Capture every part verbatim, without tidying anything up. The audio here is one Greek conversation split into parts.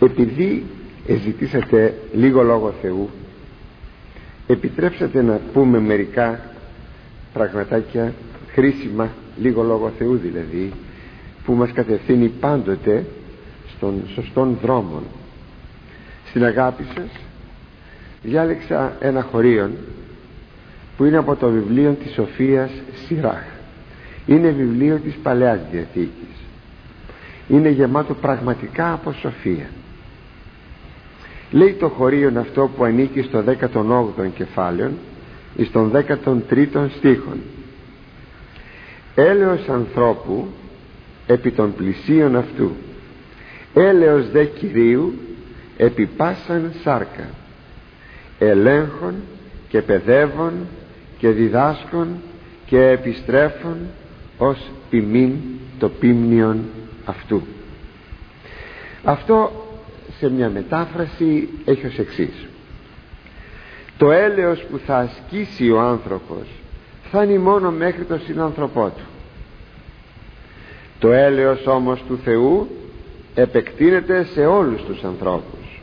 Επειδή ζητήσατε λίγο λόγο Θεού, επιτρέψατε να πούμε μερικά πραγματάκια χρήσιμα, λίγο λόγο Θεού δηλαδή, που μας κατευθύνει πάντοτε στον σωστόν δρόμο. Στην αγάπη σας διάλεξα ένα χωρίον που είναι από το βιβλίο της Σοφίας Σιράχ. Είναι βιβλίο της Παλαιάς Διαθήκης. Είναι γεμάτο πραγματικά από σοφία. Λέει το χωρίον αυτό που ανήκει στο δέκατον όγδοον κεφάλαιο εις των δέκατον τρίτον στίχων: έλεος ανθρώπου επί των πλησίων αυτού, έλεος δε Κυρίου επί πάσαν σάρκα, ελέγχων και παιδεύων και διδάσκων και επιστρέφων ως ποιμήν το πίμνιον αυτού. Αυτό σε μια μετάφραση έχει ως εξής: το έλεος που θα ασκήσει ο άνθρωπος θα είναι μόνο μέχρι το συνάνθρωπό του. Το έλεος όμως του Θεού επεκτείνεται σε όλους τους ανθρώπους,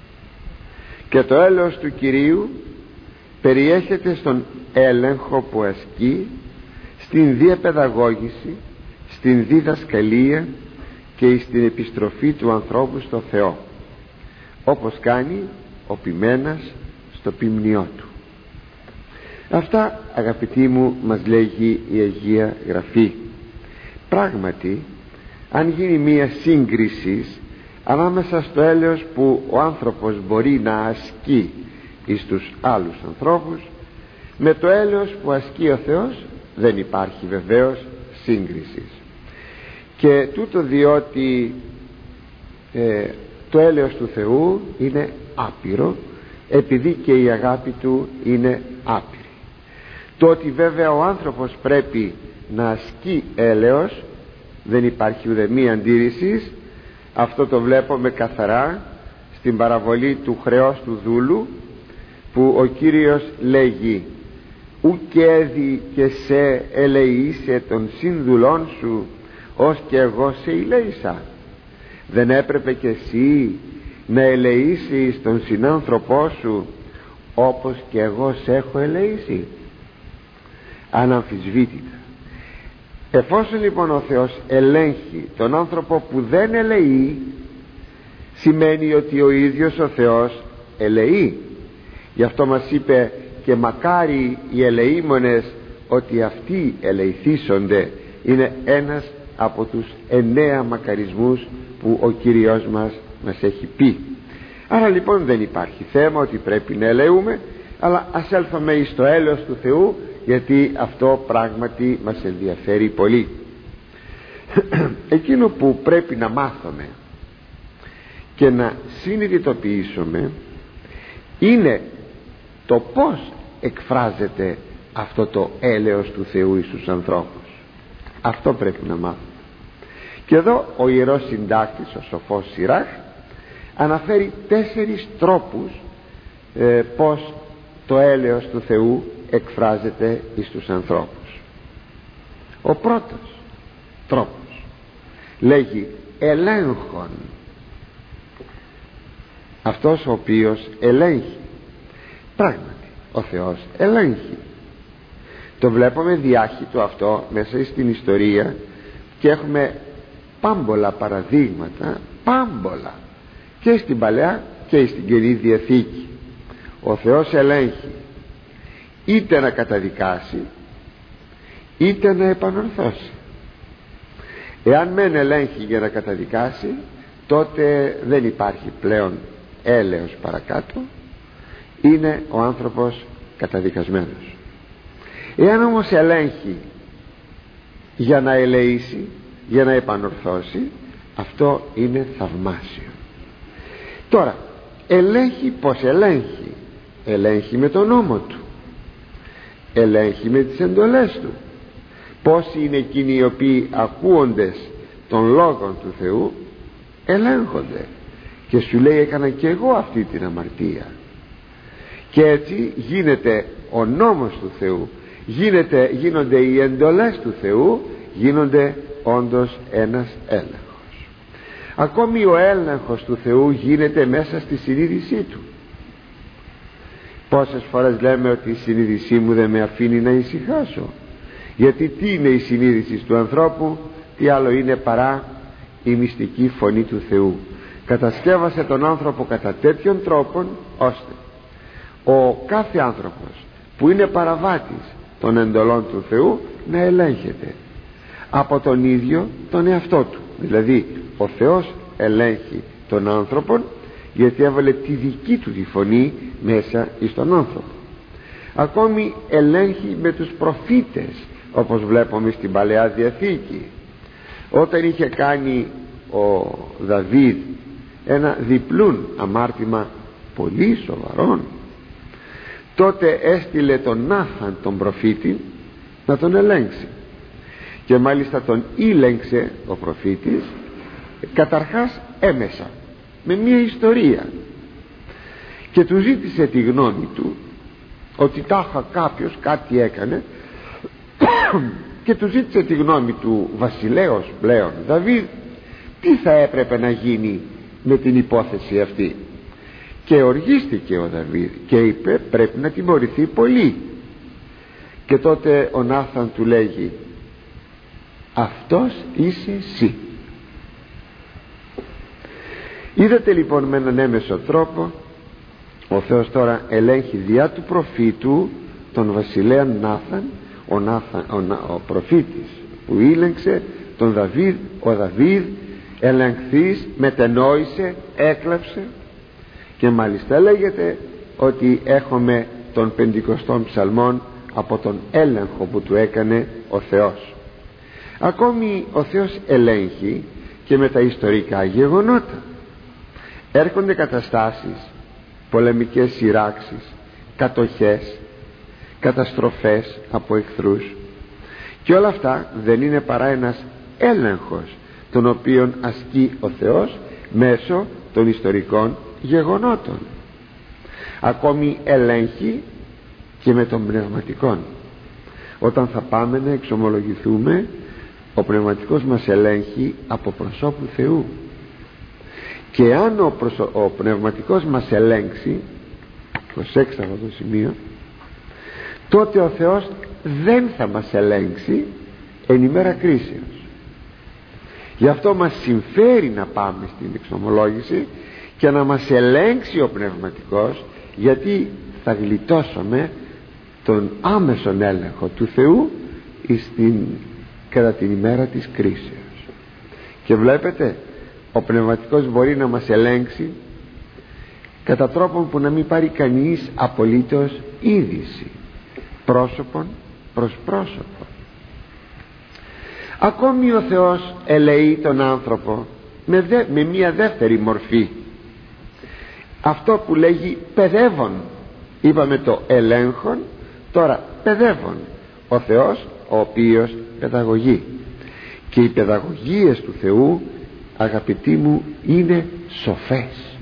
και το έλεος του Κυρίου περιέχεται στον έλεγχο που ασκεί, στην διαπαιδαγώγηση, στην διδασκαλία και στην επιστροφή του ανθρώπου στο Θεό, όπως κάνει ο ποιμένας στο ποιμνιό του. Αυτά, αγαπητοί μου, μας λέγει η Αγία Γραφή. Πράγματι, αν γίνει μία σύγκριση ανάμεσα στο έλεος που ο άνθρωπος μπορεί να ασκεί εις τους άλλους ανθρώπους με το έλεος που ασκεί ο Θεός, δεν υπάρχει βεβαίως σύγκριση. Και τούτο διότι ε, το έλεος του Θεού είναι άπειρο, επειδή και η αγάπη του είναι άπειρη. Το ότι βέβαια ο άνθρωπος πρέπει να ασκεί έλεος, δεν υπάρχει ούτε μία αντίρρηση. Αυτό το βλέπουμε καθαρά στην παραβολή του χρεός του δούλου, που ο Κύριος λέγει: ουκ έδι και σε ελεήσε των συνδουλών σου ως και εγώ σε ελέησα. Δεν έπρεπε και εσύ να ελεήσεις τον συνάνθρωπό σου όπως και εγώ σε έχω ελεήσει? Αναμφισβήτητα. Εφόσον λοιπόν ο Θεός ελέγχει τον άνθρωπο που δεν ελεεί, σημαίνει ότι ο ίδιος ο Θεός ελεεί. Γι' αυτό μας είπε: και μακάρι οι ελεήμονες ότι αυτοί ελεηθήσονται. Είναι ένας από τους εννέα μακαρισμούς που ο Κύριος μας μας έχει πει. Άρα λοιπόν δεν υπάρχει θέμα ότι πρέπει να ελεούμε, αλλά ας έλθουμε εις το έλεος του Θεού, γιατί αυτό πράγματι μας ενδιαφέρει πολύ. Εκείνο που πρέπει να μάθουμε και να συνειδητοποιήσουμε είναι το πως εκφράζεται αυτό το έλεος του Θεού εις τους ανθρώπους. Αυτό πρέπει να μάθουμε. Και εδώ ο Ιερός Συντάκτης, ο Σοφός Σιράχ, αναφέρει τέσσερις τρόπους ε, πως το έλεος του Θεού εκφράζεται εις τους ανθρώπους. Ο πρώτος τρόπος λέγει ελέγχον. Αυτός ο οποίος ελέγχει. Πράγματι ο Θεός ελέγχει. Το βλέπουμε διάχυτο αυτό μέσα στην ιστορία, και έχουμε πάμπολα παραδείγματα, πάμπολα, και στην Παλαιά και στην Καινή Διαθήκη. Ο Θεός ελέγχει είτε να καταδικάσει είτε να επανορθώσει. Εάν μεν ελέγχει για να καταδικάσει, τότε δεν υπάρχει πλέον έλεος παρακάτω, είναι ο άνθρωπος καταδικασμένος. Εάν όμως ελέγχει για να ελεήσει, για να επανορθώσει, αυτό είναι θαυμάσιο. Τώρα, ελέγχει πως ελέγχει? Ελέγχει με τον νόμο του, ελέγχει με τις εντολές του. Πόσοι είναι εκείνοι οι οποίοι ακούοντες των λόγων του Θεού ελέγχονται και σου λέει: έκανα και εγώ αυτή την αμαρτία. Και έτσι γίνεται ο νόμος του Θεού, γίνεται, γίνονται οι εντολές του Θεού, γίνονται όντως ένας έλεγχος. Ακόμη ο έλεγχος του Θεού γίνεται μέσα στη συνείδησή του. Πόσες φορές λέμε ότι η συνείδησή μου δεν με αφήνει να ησυχάσω? Γιατί τι είναι η συνείδηση του ανθρώπου? Τι άλλο είναι παρά η μυστική φωνή του Θεού. Κατασκεύασε τον άνθρωπο κατά τέτοιον τρόπον ώστε ο κάθε άνθρωπος που είναι παραβάτης των εντολών του Θεού να ελέγχεται από τον ίδιο τον εαυτό του. Δηλαδή ο Θεός ελέγχει τον άνθρωπον, γιατί έβαλε τη δική του τη φωνή μέσα εις τον άνθρωπο. Ακόμη ελέγχει με τους προφήτες, όπως βλέπουμε στην Παλαιά Διαθήκη. Όταν είχε κάνει ο Δαβίδ ένα διπλούν αμάρτημα πολύ σοβαρόν, τότε έστειλε τον Νάθαν τον προφήτη να τον ελέγξει, και μάλιστα τον ήλεγξε ο προφήτης καταρχάς έμεσα με μια ιστορία, και του ζήτησε τη γνώμη του ότι τάχα κάποιος κάτι έκανε και του ζήτησε τη γνώμη του βασιλέως πλέον Δαβίδ τι θα έπρεπε να γίνει με την υπόθεση αυτή. Και οργίστηκε ο Δαβίδ και είπε πρέπει να τιμωρηθεί πολύ. Και τότε ο Νάθαν του λέγει αυτός είσαι εσύ. Είδατε λοιπόν με έναν έμεσο τρόπο ο Θεός τώρα ελέγχει διά του προφήτου τον βασιλέα Νάθαν. Ο, Νάθαν, ο, ο προφήτης που ήλεγξε τον Δαβίδ, ο Δαβίδ ελεγχθής μετενόησε, έκλαψε, και μάλιστα λέγεται ότι έχουμε τον πεντηκοστόν ψαλμόν από τον έλεγχο που του έκανε ο Θεός. Ακόμη ο Θεός ελέγχει και με τα ιστορικά γεγονότα. Έρχονται καταστάσεις, πολεμικές σειράξεις, κατοχές, καταστροφές από εχθρούς, και όλα αυτά δεν είναι παρά ένας έλεγχος τον οποίον ασκεί ο Θεός μέσω των ιστορικών γεγονότων. Ακόμη ελέγχει και με τον πνευματικών. Όταν θα πάμε να εξομολογηθούμε, ο πνευματικός μας ελέγχει από προσώπου Θεού, και αν ο, προσω... ο πνευματικός μας ελέγξει, προσέξτε αυτό το σημείο, τότε ο Θεός δεν θα μας ελέγξει εν ημέρα κρίσεως. Γι' αυτό μας συμφέρει να πάμε στην εξομολόγηση και να μας ελέγξει ο πνευματικός, γιατί θα γλιτώσουμε τον άμεσον έλεγχο του Θεού στην, κατά την ημέρα της κρίσεως. Και βλέπετε, ο πνευματικός μπορεί να μας ελέγξει κατά τρόπον που να μην πάρει κανείς απολύτως είδηση, πρόσωπον προς πρόσωπο. Ακόμη ο Θεός ελεεί τον άνθρωπο με, δε, με μια δεύτερη μορφή, αυτό που λέγει παιδεύον. Είπαμε το ελέγχον, τώρα παιδεύον. Ο Θεός ο οποίος παιδαγωγεί, και οι παιδαγωγίες του Θεού, αγαπητοί μου, είναι σοφές.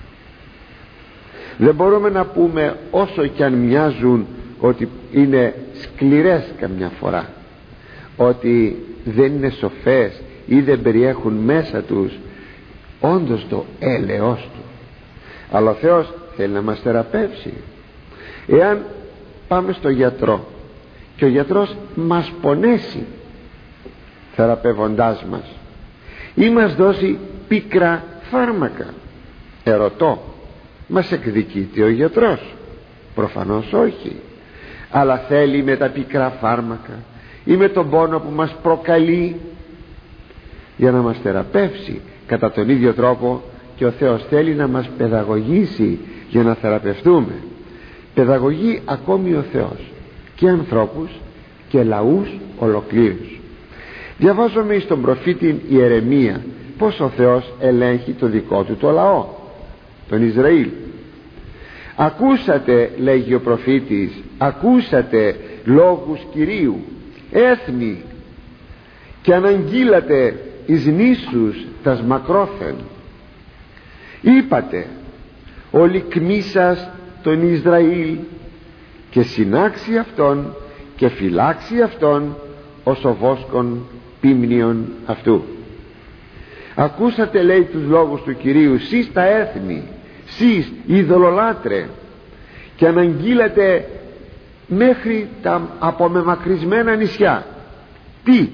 Δεν μπορούμε να πούμε, όσο κι αν μοιάζουν ότι είναι σκληρές καμιά φορά, ότι δεν είναι σοφές ή δεν περιέχουν μέσα τους όντως το έλεος του. Αλλά ο Θεός θέλει να μας θεραπεύσει. Εάν πάμε στο γιατρό και ο γιατρός μας πονέσει θεραπεύοντάς μας ή μας δώσει πίκρα φάρμακα, ερωτώ, μας εκδικείται ο γιατρός? Προφανώς όχι. Αλλά θέλει με τα πικρά φάρμακα ή με τον πόνο που μας προκαλεί για να μας θεραπεύσει. Κατά τον ίδιο τρόπο και ο Θεός θέλει να μας παιδαγωγήσει για να θεραπευτούμε. Παιδαγωγεί ακόμη ο Θεός και ανθρώπους και λαούς ολοκλήρους. Διαβάζομαι στον προφήτη Ιερεμία πως ο Θεός ελέγχει το δικό του το λαό, τον Ισραήλ. Ακούσατε, λέγει ο προφήτης, ακούσατε λόγους Κυρίου, έθνη, και αναγγείλατε εις νήσους τας μακρόθεν. Είπατε, ο λυκμίσας τον Ισραήλ, και συνάξει αυτόν και φυλάξει αυτόν ως ο βόσκον πίμνιον αυτού. Ακούσατε, λέει, τους λόγους του Κυρίου, σεις τα έθνη, σεις ειδωλολάτρε, και αναγγείλατε μέχρι τα απομεμακρυσμένα νησιά. Τι?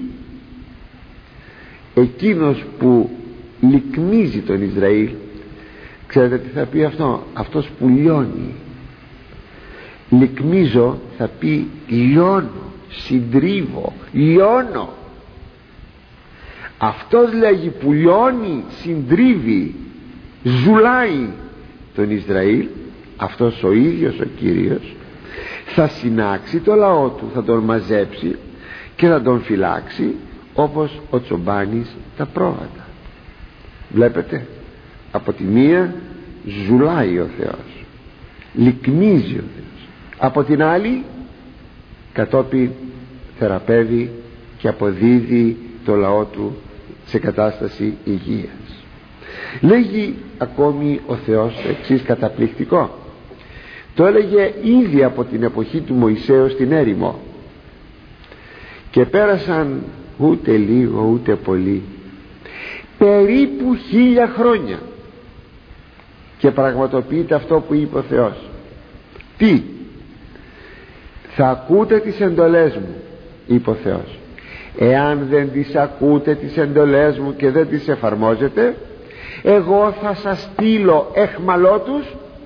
Εκείνος που λυκμίζει τον Ισραήλ, ξέρετε τι θα πει αυτό? Αυτός που λιώνει. Λυκμίζω θα πει λιώνω, συντρίβω, λιώνω. Αυτός λέγει που λιώνει, συντρίβει, ζουλάει τον Ισραήλ, αυτός ο ίδιος ο Κύριος θα συνάξει το λαό του, θα τον μαζέψει και θα τον φυλάξει όπως ο τσομπάνης τα πρόβατα. Βλέπετε, από τη μία ζουλάει ο Θεός, λυκμίζει ο Θεός, από την άλλη κατόπιν θεραπεύει και αποδίδει το λαό του σε κατάσταση υγείας. Λέγει ακόμη ο Θεός το εξής καταπληκτικό. Το έλεγε ήδη από την εποχή του Μωυσέου στην έρημο, και πέρασαν ούτε λίγο ούτε πολύ, περίπου χίλια χρόνια, και πραγματοποιείται αυτό που είπε ο Θεός. Τι? Θα ακούτε τις εντολές μου, είπε ο Θεός. Εάν δεν τις ακούτε τις εντολές μου και δεν τις εφαρμόζετε, εγώ θα σας στείλω εχμαλώτους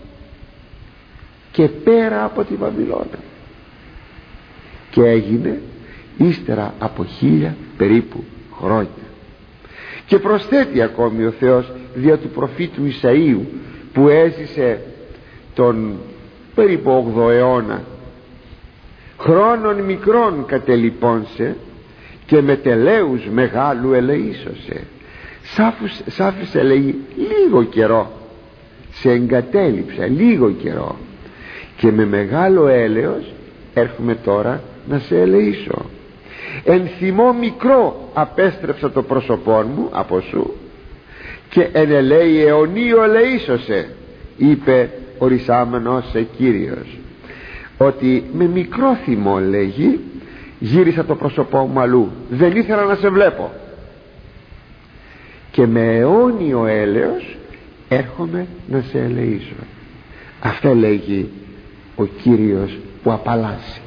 και πέρα από τη Βαβυλώνα. Και έγινε ύστερα από χίλια περίπου χρόνια. Και προσθέτει ακόμη ο Θεός δια του προφήτου Ισαΐου, που έζησε τον περίπου όγδοο αιώνα, χρόνων μικρών κατελιπώνσε και με τελέους μεγάλου ελεήσωσε. Σ' άφησε, λέει, λίγο καιρό, σε εγκατέλειψα λίγο καιρό, και με μεγάλο έλεος έρχομαι τώρα να σε ελεήσω. Εν θυμό μικρό απέστρεψα το πρόσωπό μου από σου, και εν ελέη αιωνίου ελεήσωσε, είπε ορισάμενος σε Κύριος. Ότι με μικρό θυμό, λέγει, γύρισα το πρόσωπό μου αλλού, δεν ήθελα να σε βλέπω, και με αιώνιο έλεος έρχομαι να σε ελεήσω. Αυτό λέγει ο Κύριος που απαλλάσσει.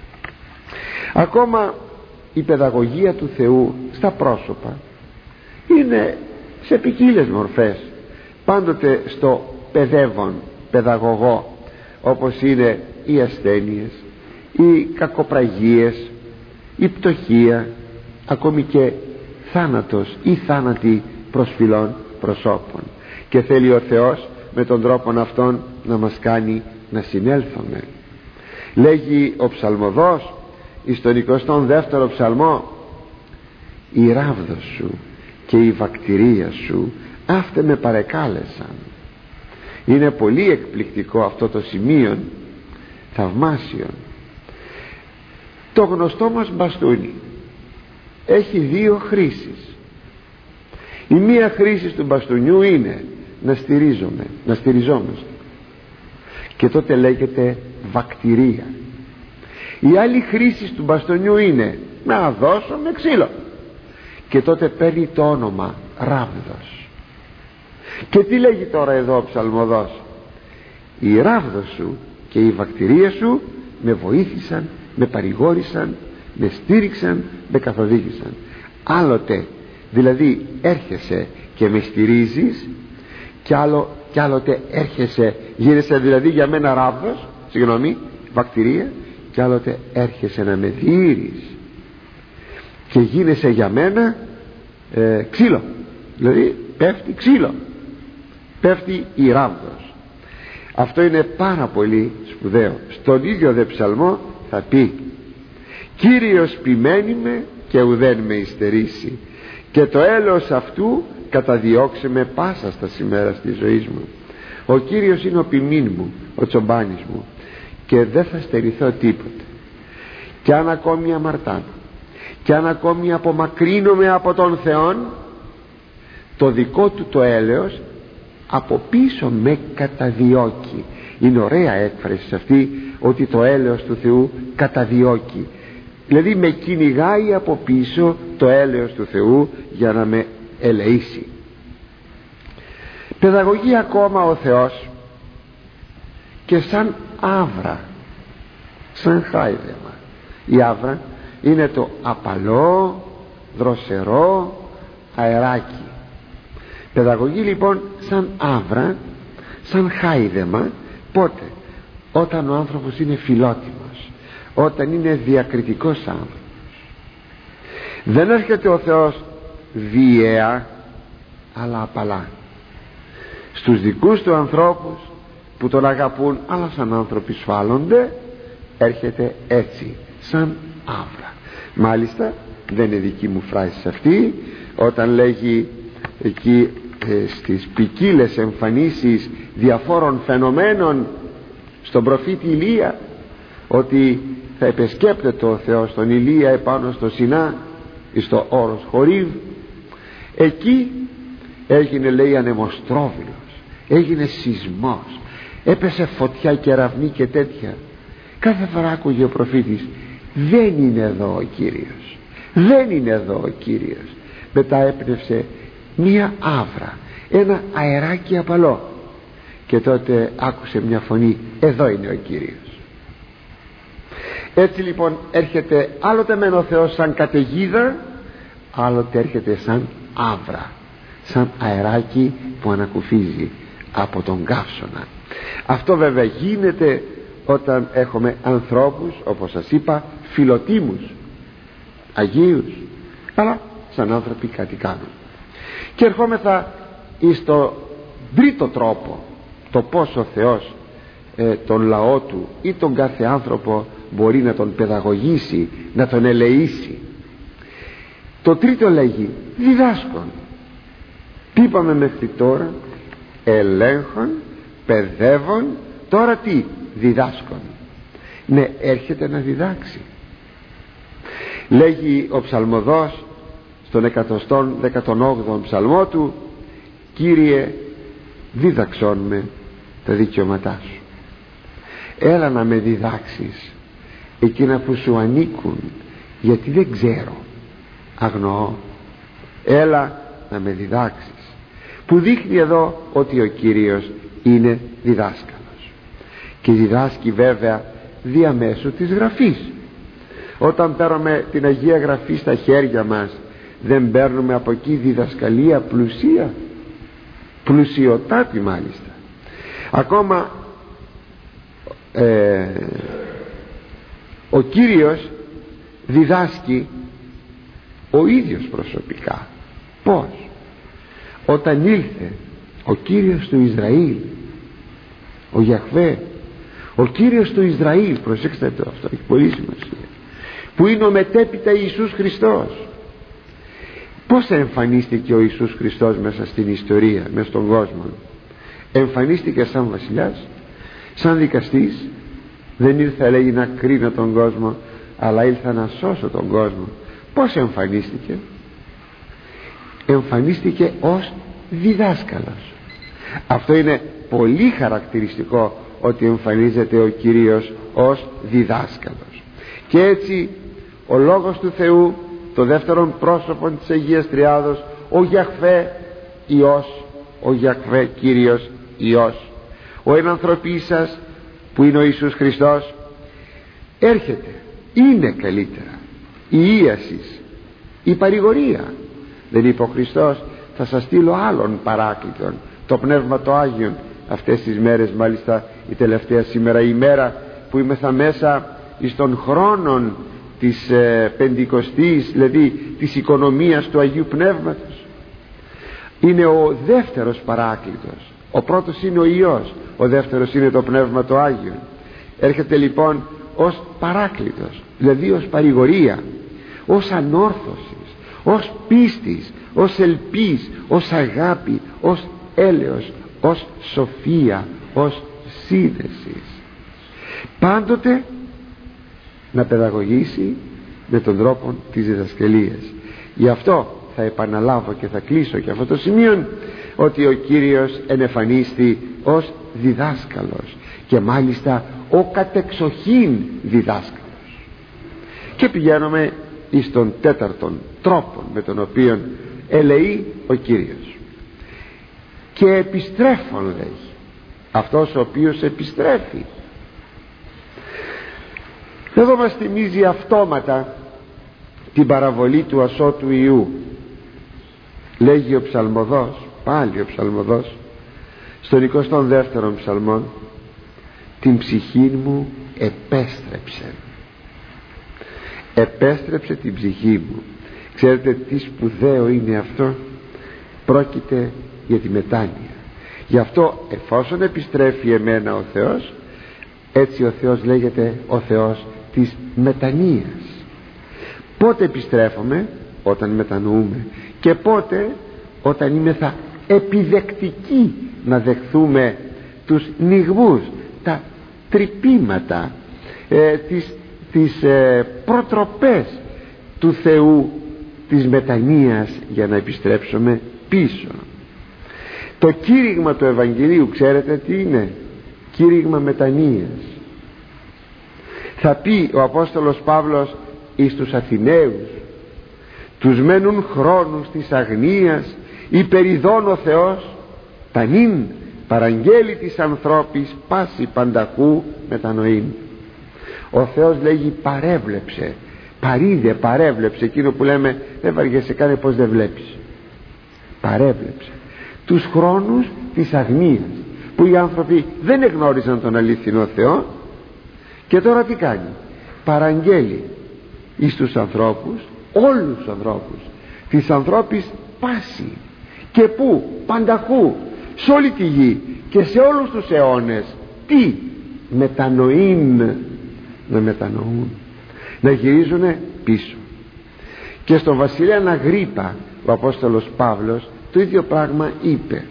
Ακόμα η παιδαγωγία του Θεού στα πρόσωπα είναι σε ποικίλες μορφές. Πάντοτε στο παιδεύον παιδαγωγό, όπως είναι οι ασθένειες, οι κακοπραγίες, η πτωχία, ακόμη και θάνατος ή θάνατοι προσφυλών προσώπων, και θέλει ο Θεός με τον τρόπο αυτόν να μας κάνει να συνέλθουμε. Λέγει ο ψαλμοδός εις τον εικοστό δεύτερο ψαλμό, η ράβδος σου και η βακτηρία σου αύτε με παρεκάλεσαν. Είναι πολύ εκπληκτικό αυτό το σημείο, θαυμάσιο. Το γνωστό μας μπαστούνι έχει δύο χρήσεις. Η μία χρήση του μπαστούνιου είναι να στηρίζομαι, να στηριζόμαστε, και τότε λέγεται βακτηρία. Η άλλη χρήση του μπαστούνιου είναι να δώσω με ξύλο, και τότε παίρνει το όνομα ράβδος. Και τι λέγει τώρα εδώ ο ψαλμοδός? Η ράβδος σου και η βακτηρία σου με βοήθησαν, με παρηγόρησαν, με στήριξαν, με καθοδήγησαν. Άλλοτε δηλαδή έρχεσαι και με στηρίζεις, κι, άλλο, κι άλλοτε έρχεσαι, γίνεσαι δηλαδή για μένα ράβδος, συγγνώμη, βακτηρία, κι άλλοτε έρχεσαι να με διήρεις και γίνεσαι για μένα ε, ξύλο, δηλαδή πέφτει ξύλο, πέφτει η ράβδος. Αυτό είναι πάρα πολύ σπουδαίο. Στον ίδιο δε ψαλμό θα πει, Κύριος ποιμένη με και ουδέν με υστερήσει, και το έλεος αυτού καταδιώξε με πάσα στα σημέρα της ζωής μου. Ο Κύριος είναι ο ποιμήν μου, ο τσομπάνης μου, και δεν θα στερηθώ τίποτε. Και αν ακόμη αμαρτάνω, και αν ακόμη απομακρύνομαι από τον Θεόν, το δικό του το έλεος από πίσω με καταδιώκει. Είναι ωραία έκφραση αυτή, ότι το έλεος του Θεού καταδιώκει, δηλαδή με κυνηγάει από πίσω το έλεος του Θεού για να με ελεήσει. Παιδαγωγεί ακόμα ο Θεός και σαν άβρα, σαν χάιδεμα. Η άβρα είναι το απαλό, δροσερό αεράκι. Παιδαγωγεί λοιπόν σαν άβρα, σαν χάιδεμα. Πότε? Όταν ο άνθρωπος είναι φιλότιμος, όταν είναι διακριτικός άνθρωπος. Δεν έρχεται ο Θεός βίαια, αλλά απαλά στους δικούς του ανθρώπους που τον αγαπούν, αλλά σαν άνθρωποι σφάλονται, έρχεται έτσι, σαν άβρα. Μάλιστα δεν είναι δική μου φράση αυτή, όταν λέγει εκεί ε, στις ποικίλες εμφανίσεις διαφόρων φαινομένων στον προφήτη Ηλία, ότι θα επισκέπτεται ο Θεός τον Ηλία επάνω στο Σινά, στο όρος Χορίβ. Εκεί έγινε, λέει, ανεμοστρόβιλος, έγινε σεισμός, έπεσε φωτιά, κεραυνή και τέτοια. Κάθε φορά άκουγε ο προφήτης, δεν είναι εδώ ο Κύριος, δεν είναι εδώ ο Κύριος. Μετά έπνευσε μία άβρα, ένα αεράκι απαλό, και τότε άκουσε μια φωνή, εδώ είναι ο Κύριος. Έτσι λοιπόν έρχεται άλλοτε μεν ο Θεός σαν καταιγίδα, άλλοτε έρχεται σαν άβρα, σαν αεράκι που ανακουφίζει από τον καύσωνα. Αυτό βέβαια γίνεται όταν έχουμε ανθρώπους, όπως σας είπα, φιλοτίμους, αγίους, αλλά σαν άνθρωποι κάτι κάνουν. Και ερχόμεθα στο τρίτο τρόπο, το πώς ο Θεός ε, τον λαό του ή τον κάθε άνθρωπο μπορεί να τον παιδαγωγήσει, να τον ελεήσει. Το τρίτο λέγει διδάσκον. Τι είπαμε μέχρι τώρα? Ελέγχον, παιδεύον. Τώρα τι? Διδάσκον. Ναι, έρχεται να διδάξει. Λέγει ο ψαλμοδός στον εκατοστόν δεκατονόγδοον ψαλμό του, Κύριε, δίδαξόν με τα δικαιώματά σου. Έλα να με διδάξεις εκείνα που σου ανήκουν, γιατί δεν ξέρω, αγνοώ. Έλα να με διδάξεις. Που δείχνει εδώ ότι ο Κύριος είναι διδάσκαλος, και διδάσκει βέβαια διαμέσου της Γραφής. Όταν παίρνουμε την Αγία Γραφή στα χέρια μας, δεν παίρνουμε από εκεί διδασκαλία πλουσία, πλουσιοτάτη μάλιστα. Ακόμα ε, ο Κύριος διδάσκει ο ίδιος προσωπικά. Πώς? Όταν ήλθε ο Κύριος του Ισραήλ, ο Γιαχβέ, ο Κύριος του Ισραήλ, προσέξτε το, αυτό έχει πολύ σημασία, που είναι ο μετέπειτα Ιησούς Χριστός. Πώς εμφανίστηκε ο Ιησούς Χριστός μέσα στην ιστορία, μέσα στον κόσμο? Εμφανίστηκε σαν βασιλιάς, σαν δικαστής. Δεν ήρθε, λέει, να κρίνω τον κόσμο, αλλά ήρθα να σώσω τον κόσμο. Πώς εμφανίστηκε? Εμφανίστηκε ως διδάσκαλος. Αυτό είναι πολύ χαρακτηριστικό, ότι εμφανίζεται ο Κύριος ως διδάσκαλος. Και έτσι ο Λόγος του Θεού, το δεύτερον πρόσωπο της Αγίας Τριάδος, ο Γιαχβέ Υιός, ο Γιαχβέ Κύριος Υιός, ο ενανθρωπής σας που είναι ο Ιησούς Χριστός, έρχεται, είναι καλύτερα η ίασις, η παρηγορία. Δεν είπε ο Χριστός, θα σας στείλω άλλον παράκλητον, το Πνεύμα το Άγιον? Αυτές τις μέρες, μάλιστα η τελευταία σήμερα η μέρα που είμεθα μέσα εις των χρόνων της ε, Πεντηκοστής, δηλαδή της οικονομίας του Αγίου Πνεύματος, είναι ο δεύτερος παράκλητος. Ο πρώτος είναι ο Υιός, ο δεύτερος είναι το Πνεύμα το Άγιον. Έρχεται λοιπόν ως παράκλητος, δηλαδή ως παρηγορία, ως ανόρθωσης, ως πίστης, ως ελπίς, ως αγάπη, ως έλεος, ως σοφία, ως σύνδεση. Πάντοτε να παιδαγωγήσει με τον τρόπο της διδασκαλίας. Γι' αυτό θα επαναλάβω και θα κλείσω και αυτό το σημείο, ότι ο Κύριος ενεφανίστη ως διδάσκαλος, και μάλιστα ο κατεξοχήν διδάσκαλος. Και πηγαίνουμε εις τον τέταρτον τρόπο με τον οποίο ελεεί ο Κύριος. και επιστρέφων, λέγει, αυτός ο οποίος επιστρέφει. Εδώ μας θυμίζει αυτόματα την παραβολή του ασώτου Ιού. Λέγει ο ψαλμοδός, πάλι ο ψαλμοδός, στον εικοστό δεύτερο ψαλμόν, την ψυχή μου επέστρεψε. Επέστρεψε την ψυχή μου. Ξέρετε τι σπουδαίο είναι αυτό? Πρόκειται για τη μετάνοια. Γι' αυτό εφόσον επιστρέφει εμένα ο Θεός, έτσι ο Θεός λέγεται ο Θεός της μετανοίας. Πότε επιστρέφουμε? Όταν μετανοούμε. Και πότε? Όταν είμεθα επιδεκτικοί να δεχθούμε τους νιγμούς, τα τρυπήματα, ε, τις, τις ε, προτροπές του Θεού της μετανοίας, για να επιστρέψουμε πίσω. Το κήρυγμα του Ευαγγελίου, ξέρετε τι είναι? Κήρυγμα μετανοίας. Θα πει ο Απόστολος Παύλος εις τους Αθηναίους: τους μένουν χρόνους της αγνίας υπεριδών ο Θεός τα νυν παραγγέλει της ανθρώπης πάση πανταχού μετανοήν. Ο Θεός, λέγει, παρέβλεψε, παρήδε, παρέβλεψε, εκείνο που λέμε δεν βαριέσαι, κάνε πως δεν βλέπεις. Παρέβλεψε τους χρόνους της αγνίας, που οι άνθρωποι δεν εγνώριζαν τον αλήθινο Θεό, και τώρα τι κάνει? Παραγγέλει εις τους ανθρώπους, όλους τους ανθρώπους της ανθρώπης πάση. Και πού? Πανταχού, σε όλη τη γη και σε όλους τους αιώνες. Τι? Μετανοήν. Να μετανοούν, να γυρίζουνε πίσω. Και στον βασιλέα Αγρίππα ο Απόστολος Παύλος το ίδιο πράγμα είπε: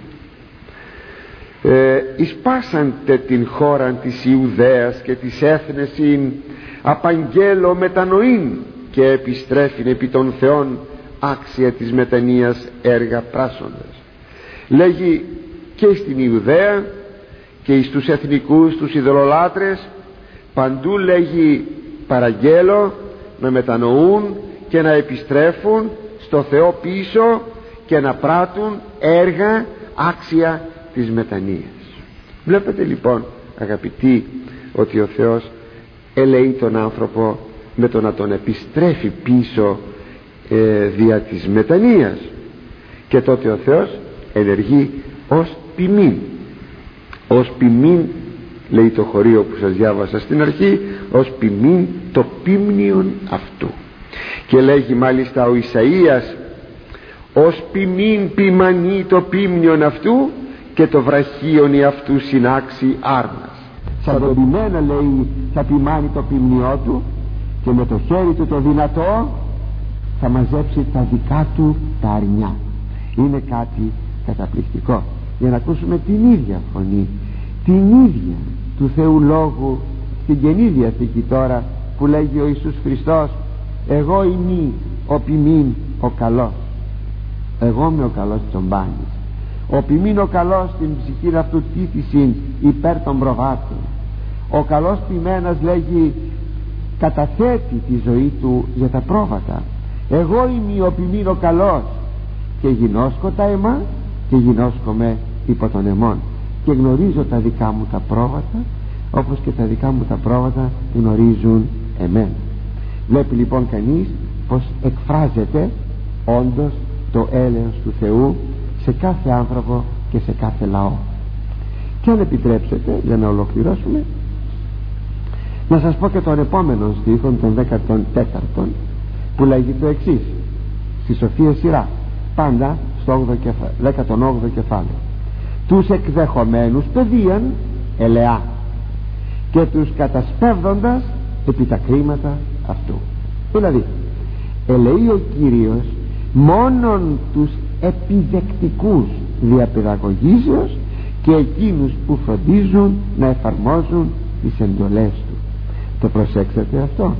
ε, «Εισπάσαντε την χώραν της Ιουδαίας και της έθνεσιν απαγγέλω μετανοήν, και επιστρέφειν επί των Θεών άξια της μετανοίας έργα πράσσοντας». Λέγει και στην Ιουδαία και στους εθνικούς, τους ειδωλολάτρες, παντού, λέγει, παραγγέλω να μετανοούν και να επιστρέφουν στο Θεό πίσω και να πράττουν έργα άξια της μετανοίας. Βλέπετε λοιπόν, αγαπητοί, ότι ο Θεός ελεεί τον άνθρωπο με το να τον επιστρέφει πίσω ε, δια της μετανοίας, και τότε ο Θεός ενεργεί ως ποιμήν. Ως ποιμήν, λέει το χωρίο που σας διάβασα στην αρχή, ως ποιμήν το ποίμνιον αυτού. Και λέγει μάλιστα ο Ισαΐας: ως ποιμήν ποιμανεί το ποίμνιον αυτού, και το βραχίον η αυτού συνάξει άρμας. Σαν το ποιμένα, λέει, θα ποιμάνει το ποίμνιό του, και με το χέρι του το δυνατό θα μαζέψει τα δικά του τα αρνιά. Είναι κάτι καταπληκτικό. Για να ακούσουμε την ίδια φωνή, την ίδια του Θεού Λόγου στην Καινή Διαθήκη τώρα, που λέγει ο Ιησούς Χριστός: εγώ είμαι ο ποιμήν ο καλός. Εγώ είμαι ο καλός της ομπάνης. Ο ποιμήν ο καλός στην ψυχή αυτού τύθησιν υπέρ των προβάτων. Ο καλός ποιμένας, λέγει, καταθέτει τη ζωή του για τα πρόβατα. Εγώ είμαι ο ποιμήν ο καλός, και γινώσκω τα αιμά και γινώσκομαι υπό τον αιμών, και γνωρίζω τα δικά μου τα πρόβατα, όπως και τα δικά μου τα πρόβατα γνωρίζουν εμένα. Βλέπει λοιπόν κανείς πως εκφράζεται όντως το έλεος του Θεού σε κάθε άνθρωπο και σε κάθε λαό. Και αν επιτρέψετε, για να ολοκληρώσουμε, να σας πω και τον επόμενο στίχο, τον δέκατον τέταρτον, που λέγει το εξής, στη Σοφία σειρά, πάντα στο δέκατον όγδοο κεφάλαιο: τους εκδεχομένους παιδείαν ελεά, και τους κατασπεύδοντας επί τα κρίματα αυτού. Δηλαδή ελεεί ο Κύριος μόνον τους επιδεκτικούς διαπαιδαγωγήσεως και εκείνους που φροντίζουν να εφαρμόζουν τις εντολές του. Το προσέξατε αυτό?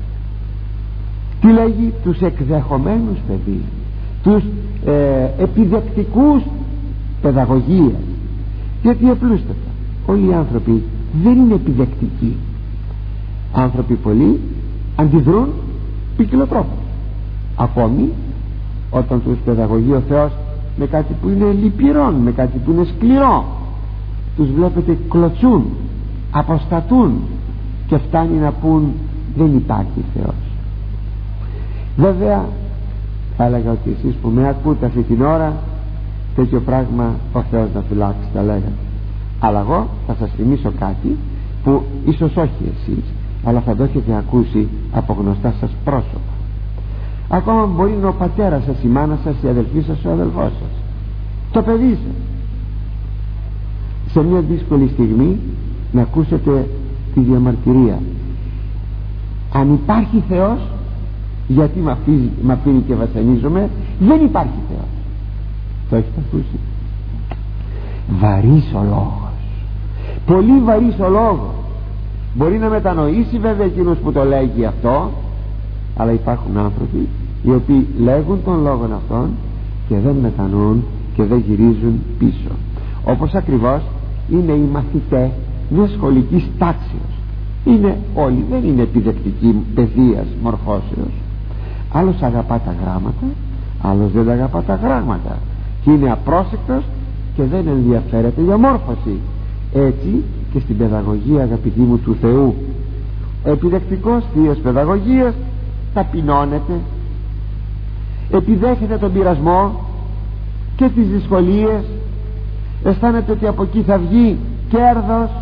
Τι λέγει? Τους εκδεχομένους παιδεία, τους ε, επιδεκτικούς παιδαγωγίας. Γιατί απλούστατα όλοι οι άνθρωποι δεν είναι επιδεκτικοί. Άνθρωποι πολλοί αντιδρούν ποικιλοτρόπως. Ακόμη όταν τους παιδαγωγεί ο Θεός με κάτι που είναι λυπηρό, με κάτι που είναι σκληρό. Τους βλέπετε κλωτσούν, αποστατούν και φτάνει να πούν δεν υπάρχει Θεός. Βέβαια θα έλεγα ότι εσείς που με ακούτε αυτή την ώρα, τέτοιο πράγμα ο Θεός να φυλάξει τα λέγατε. Αλλά εγώ θα σας θυμίσω κάτι που ίσως όχι εσείς, αλλά θα το έχετε ακούσει από γνωστά σας πρόσωπα. Ακόμα μπορεί να ο πατέρας σας, η μάνα σας, η αδελφή σας, ο αδελφός σας, το παιδί σας, σε μια δύσκολη στιγμή να ακούσετε τη διαμαρτυρία: αν υπάρχει Θεός, γιατί μ' αφήνει, μ' αφήνει και βασανίζομαι? Δεν υπάρχει Θεός. Το έχετε ακούσει? Βαρύς ο λόγος, πολύ βαρύς ο λόγος. Μπορεί να μετανοήσει βέβαια εκείνος που το λέγει αυτό, αλλά υπάρχουν άνθρωποι οι οποίοι λέγουν τον λόγο αυτόν και δεν μετανοούν και δεν γυρίζουν πίσω. Όπως ακριβώς είναι οι μαθητές μιας σχολικής τάξεως. Είναι όλοι, δεν είναι επιδεκτικοί παιδείας μορφώσεως. Άλλος αγαπά τα γράμματα, άλλος δεν αγαπά τα γράμματα και είναι απρόσεκτος και δεν ενδιαφέρεται για μόρφωση. Έτσι και στην παιδαγωγία, αγαπητοί μου, του Θεού, ο επιδεκτικός θείας παιδαγωγίας ταπεινώνεται, επιδέχεται τον πειρασμό και τις δυσκολίες, αισθάνεται ότι από εκεί θα βγει κέρδος,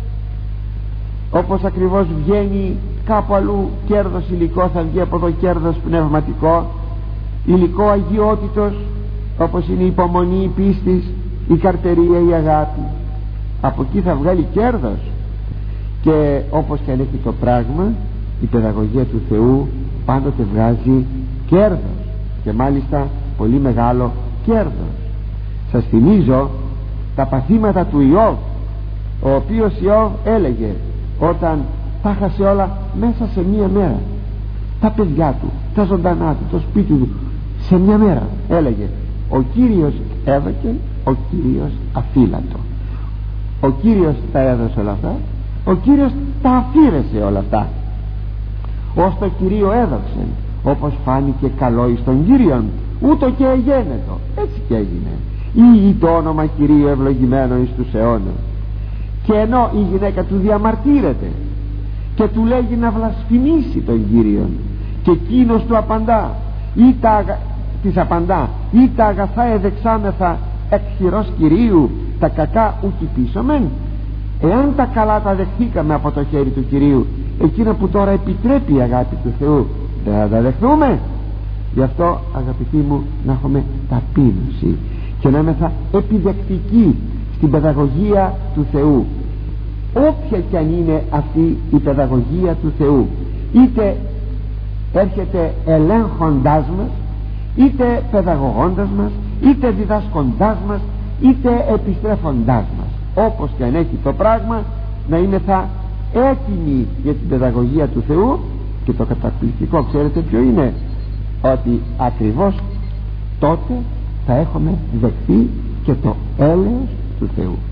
όπως ακριβώς βγαίνει κάπου αλλού κέρδος υλικό, θα βγει από εδώ κέρδος πνευματικό, υλικό αγιότητος, όπως είναι η υπομονή, η πίστη, η καρτερία, η αγάπη. Από εκεί θα βγάλει κέρδος. Και όπως και αν έχει το πράγμα, η παιδαγωγία του Θεού πάντοτε βγάζει κέρδος, και μάλιστα πολύ μεγάλο κέρδος. Σας θυμίζω τα παθήματα του Ιώβ, ο οποίος Ιώβ έλεγε όταν τα χάσε όλα μέσα σε μία μέρα, τα παιδιά του, τα ζωντανά του, το σπίτι του, σε μία μέρα, έλεγε: ο Κύριος έδωκε, ο Κύριος αφύλατο. Ο Κύριος τα έδωσε όλα αυτά, ο Κύριος τα αφήρεσε όλα αυτά. Ως το Κυρίο έδωξε, όπως φάνηκε καλό εις τον Κύριον, ούτω και εγένετο. Έτσι και έγινε. Ή το όνομα Κυρίου ευλογημένο εις τους αιώνας. Και ενώ η γυναίκα του διαμαρτύρεται και του λέγει να βλασφημίσει τον Κύριον, και εκείνος του απαντά ή τα, της απαντά ή τα αγαθά εδεξάμεθα εκ χειρός Κυρίου, τα κακά ουκ πίσωμεν. Εάν τα καλά τα δεχθήκαμε από το χέρι του Κυρίου, εκείνα που τώρα επιτρέπει η αγάπη του Θεού, δεν θα τα δεχθούμε? Γι' αυτό, αγαπητοί μου, να έχουμε ταπείνωση και να είμαστε επιδεκτικοί στην παιδαγωγία του Θεού, όποια κι αν είναι αυτή η παιδαγωγία του Θεού, είτε έρχεται ελέγχοντάς μας, είτε παιδαγωγώντας μας, είτε διδάσκοντάς μας, είτε επιστρέφοντάς μας. Όπως και αν έχει το πράγμα, να είναι θα έτοιμοι για την παιδαγωγία του Θεού. Και το καταπληκτικό, ξέρετε ποιο είναι? Ότι ακριβώς τότε θα έχουμε δεχθεί και το έλεος του Θεού.